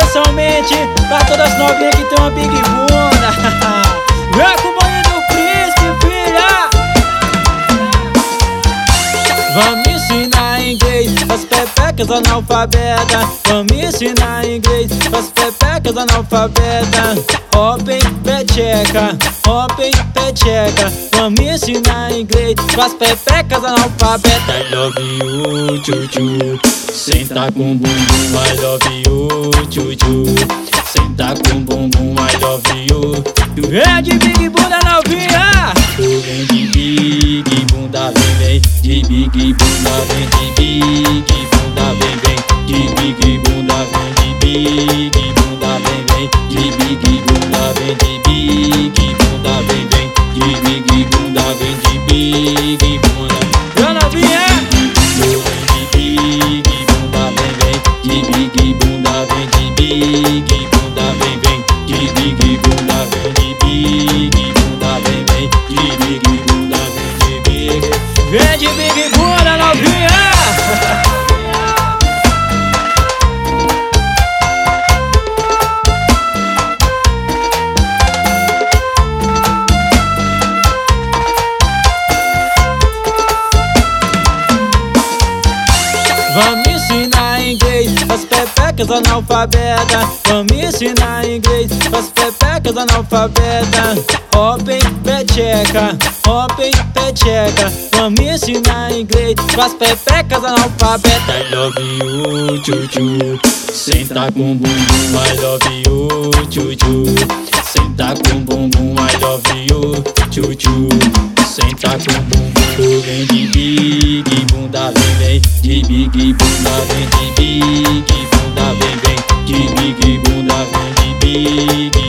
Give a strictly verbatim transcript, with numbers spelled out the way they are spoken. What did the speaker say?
especialmente pra todas as novinhas que tem uma big bunda. Vem com o bonde do príncipe, filha. Vamos ensinar inglês as pepecas analfabetas. Vamos ensinar inglês as pepecas analfabetas. Open pecheca, open pecheca. Vamos ensinar inglês as pepecas analfabetas. I love you, tchu-tchu. Senta com bumbum, I love you, tchu-tchu. Senta com bumbum, I love you. Tu vem de big bunda novinha. Tu vem de big bunda, vem, vem. De big bunda, vem de big bunda, vem, vem. De big bunda, vem de big bunda, vem, vem. De big bunda, vem de big bunda, vem, vem. De big bunda, vem de big bunda. Vem novinha. Tu vem de big bunda, vem, vem. De big bunda, vem de big bunda, vem, vem. De big bunda, vem de big bunda, vem, vem. De big bunda, vem de big. Vem de big bunda novinha. Vamos ensinar inglês as pepecas analfabetas. Vamos ensinar inglês as pepecas analfabetas. Open pecheca, open pecheca. Vamos ensinar inglês as pepecas analfabetas. I love you, tchu-tchu. Senta com bumbum, I love you, tchu-tchu. Senta com bumbum, I love you, tchu-tchu. Senta com bumbum, tu vem de big bunda, vem, vem. De big bunda, vem de big bunda, vem, vem. De big bunda, vem de big